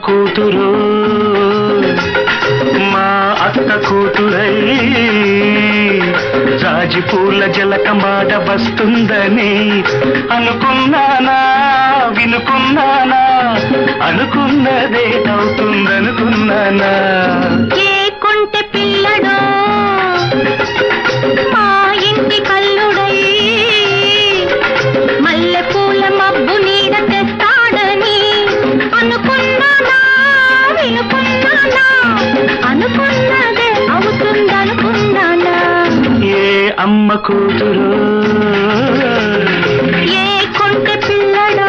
కూతురు మా అత్త కూతురై జాజి పూల జలకమాట వస్తుందని అనుకున్నానా వినుకున్నానా అనుకున్నదే అవుతుందనుకున్నానా ఏ కొంటె పిల్లడో మా ఇంటి కల్లుడై మల్లె పూల మబ్బు నీడ తెస్తాడని అనుకున్నానా వినుకున్నానా అనుకున్నదే అవుతుందనుకున్నానా ఏ అమ్మ కూతురు ఏ కొంటె పిల్లడో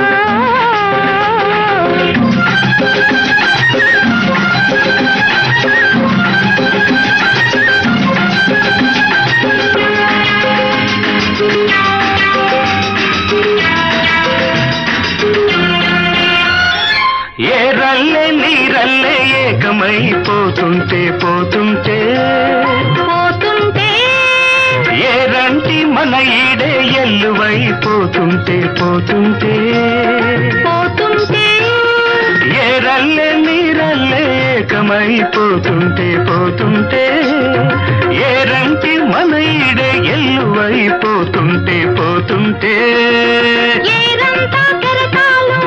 ఏ రల్లే నీరల్లే ఏకమైపోతుంటే పోతుంటే పోతుంటే ఏ రంటి మన ఈడే ఎల్లువైపోతుంటే పోతుంటే పోతుంటే ఏ రల్లే నీరల్లే ఏకమైపోతుంటే పోతుంటే ఏ రంటి మన ఈడే ఎల్లువైపోతుంటే పోతుంటే ఏరంతా కెరటాలు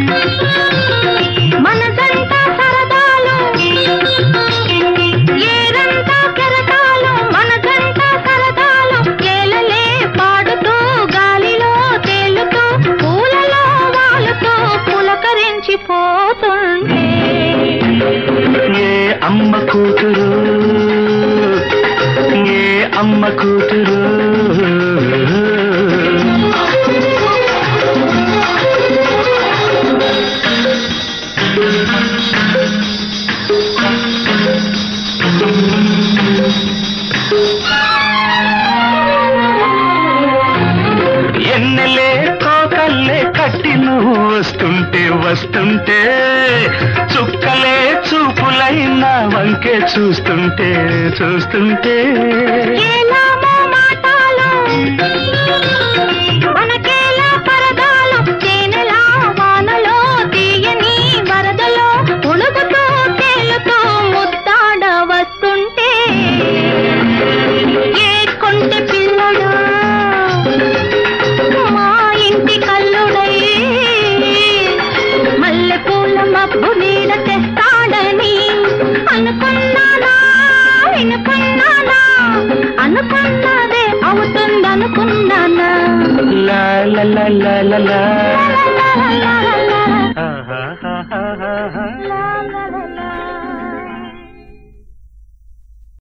మనదంతా సరదాలు ఏరంతా కెరటాలు మనదంతా సరదాలు ఏలలే పాడుతూ గాలిలో తేలుతూ పూలలో వాలుతూ పులకరించిపోతుంటే ఏ అమ్మ కూతురు ఏ అమ్మ కూతురు ఎన్నెలే కోకల్లే కట్టి నువ్వు వస్తుంటే వస్తుంటే చుక్కలే చూపులైనా వంకే చూస్తుంటే చూస్తుంటే ఏలామో మాటలు మనకేలా పరదాలు తేనెలా వానలో తీయని వరదలో ఉణుకుతూ తేలుతూ ముద్దాడ వస్తుంటే ఏ కొంటె పిల్లడు మా ఇంటి కల్లుడై మల్లె పూల మబ్బు నీడ తెస్తాడని అనుకున్నానా వినుకున్నానా అనుకున్నదే అవుతుందనుకున్నానా లా లా లా లా లా లా లా లా లా లా.